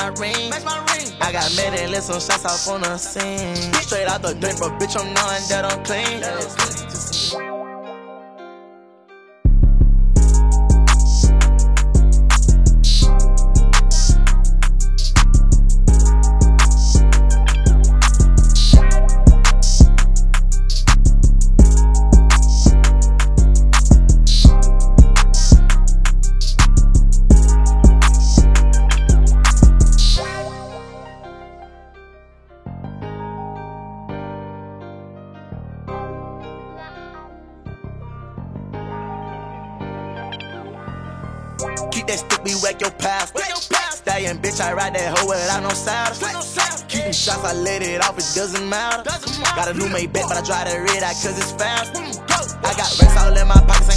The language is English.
my ring. I got mad and let some shots off on the scene. Straight out the drink, but bitch, I'm knowing that I'm clean. Keep that stick, we wreck your past. Stallion, bitch, I ride that hoe without no saddle. Keep them shots, I let it off, it doesn't matter. Got a new made bet, but I drive the red eye cause it's fast. I got racks all in my pockets.